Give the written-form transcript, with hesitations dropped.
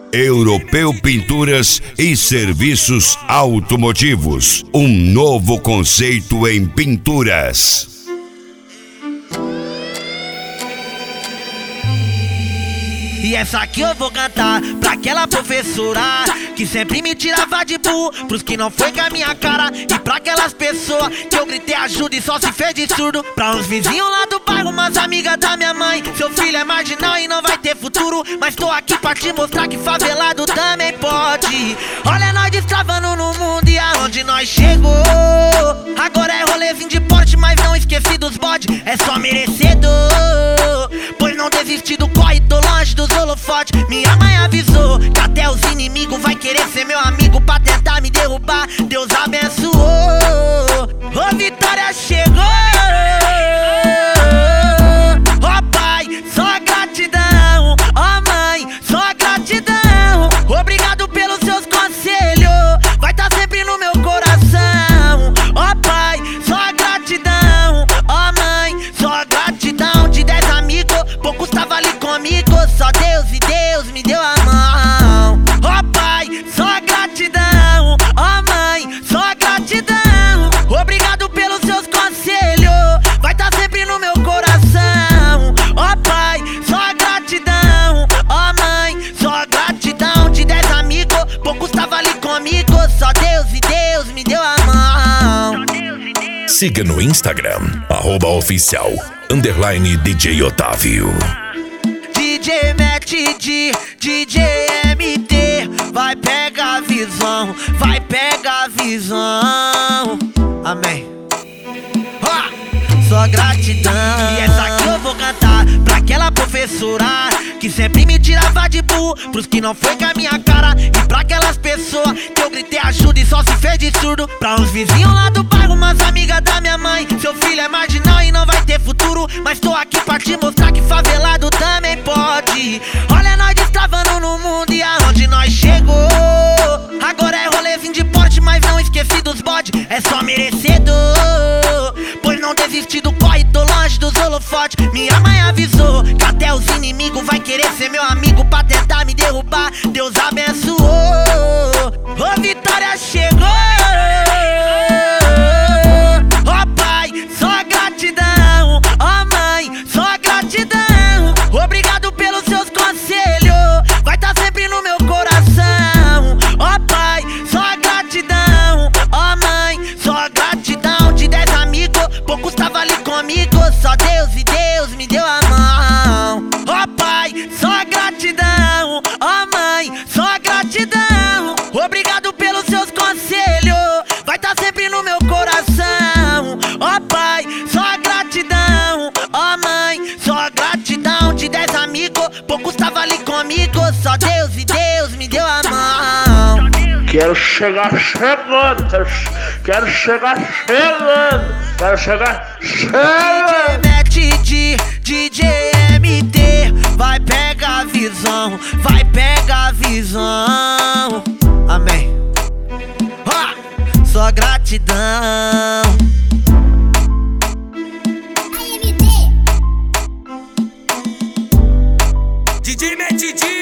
Europeu Pinturas e Serviços Automotivos. Um novo conceito em pinturas. E essa aqui eu vou cantar pra aquela professora que sempre me tirava de burro pros que não foi com a minha cara. E pra aquelas pessoas que eu gritei ajuda e só se fez de surdo. Pra uns vizinhos lá do bairro, umas amigas da minha mãe. Seu filho é marginal e não vai ter futuro, mas tô aqui pra te mostrar que favelado também pode. Olha nós destravando no mundo e aonde nós chegou. Agora é rolezinho de porte, mas não esqueci dos bode. É só merecedor, pois não desisti do corre, tô longe dos holofotes. Minha mãe avisou que até os inimigos vai querer ser meu amigo pra tentar me derrubar. Deus abençoou, ô vitória chegou. Ó pai, só gratidão. Ó mãe, só gratidão. Obrigado pelos seus conselhos, vai tá sempre no meu coração. Ó pai, só gratidão. Ó mãe, só gratidão. De 10 amigos, poucos tava ali comigo. Só Deus e Deus me deu a mão. Ó pai, só gratidão. Ó mãe, só gratidão. Obrigado pelos seus conselhos, vai tá sempre no meu coração. Ó pai, só gratidão. Ó mãe, só gratidão. De 10 amigos, poucos tava ali comigo. Só Deus e Deus me deu a mão. Siga no Instagram, @oficial_DJ Otávio. DJ Matt D, DJ MT, vai pegar a visão, vai pegar a visão. Amém. Só gratidão. E essa aqui eu vou cantar pra aquela professora que sempre me tirava de burro pros que não foi com a minha cara. E pra aquelas pessoas que eu gritei ajuda e só se fez de surdo. Pra uns vizinhos lá do bairro, umas amigas da minha mãe. Seu filho é marginal e não vai ter futuro, mas tô aqui pra te mostrar que favelado também pode. Olha nós destravando no mundo e aonde nós chegou. Agora é rolezinho de porte, mas não esqueci dos bode. É só merecedor, pois não desisti do corre, tô longe dos holofotes. Minha mãe avisou que até os inimigos vai querer ser meu amigo pra tentar me derrubar. Deus abençoou, ô vitória chegou. Ó pai, só gratidão. Ó mãe, só gratidão. Obrigado pelos seus conselhos, vai tá sempre no meu coração. Ó pai, só gratidão. Ó mãe, só gratidão. De 10 amigos, poucos tava ali comigo. Só Deus e Deus me deu a mão. Ó pai, só gratidão. Ó mãe, só gratidão. Obrigado pelos seus conselhos, vai tá sempre no meu coração. Ó pai, só gratidão. Ó mãe, só gratidão. De 10 amigos, poucos tava ali comigo. Só Deus e Deus me deu a mão. Quero chegar chegando, quero chegar chegando, quero chegar chegando. DJ Matt D, DJ MT, vai pegar a visão, vai pegar a visão. Amém. Só gratidão. DJ Matt D.